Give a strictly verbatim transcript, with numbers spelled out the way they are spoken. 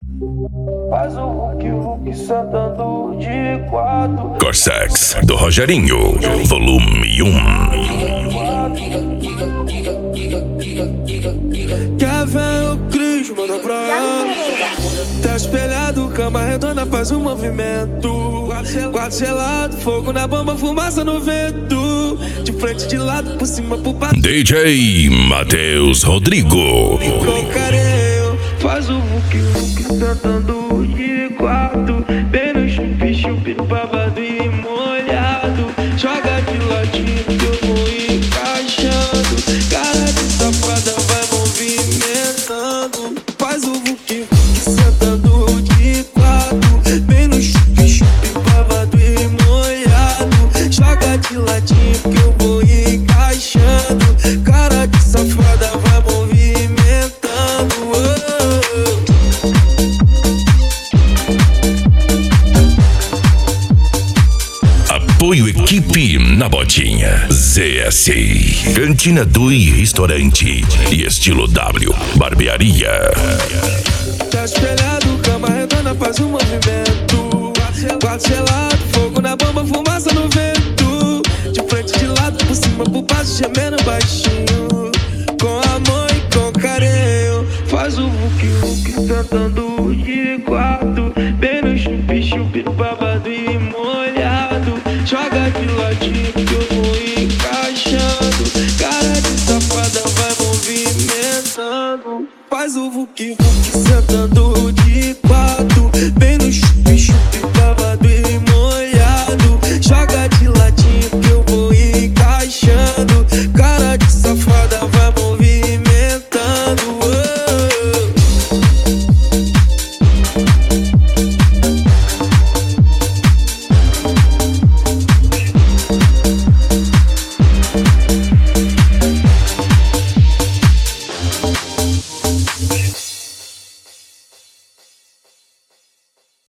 Faz o Hulk, Hulk sentando de quatro. Corsex do Rogerinho, volume um. Quer ver o Cris, manda pra ela. Tá espelhado, cama redonda, faz um movimento. Quatro gelado, fogo na bomba, fumaça no vento. De frente, de lado, por cima, por baixo. D J Matheus Rodrigo. Com carinho, faz o Hulk, Hulk sentando de quatro. Bem no chupi-chupi, babado e molhado. Joga de ladinho que eu vou encaixando. Cara de safada vai movimentando. Faz o Hulk, Hulk sentando de quatro. Bem no chupi-chupi, babado e molhado. Joga de ladinho que eu vou encaixando. Cara de safada vai movimentando. Oh. Apoio equipe na botinha. Z S I, Cantina do e Restaurante e Estilo W, Barbearia. Tá espelhado, cama redonda, faz um movimento. Quatro gelado, fogo na bomba, fumaça no vento. De frente, de lado, por cima, por baixo, gemendo baixinho. Com amor e com carinho, faz o Hulk, Hulk sentando de quatro.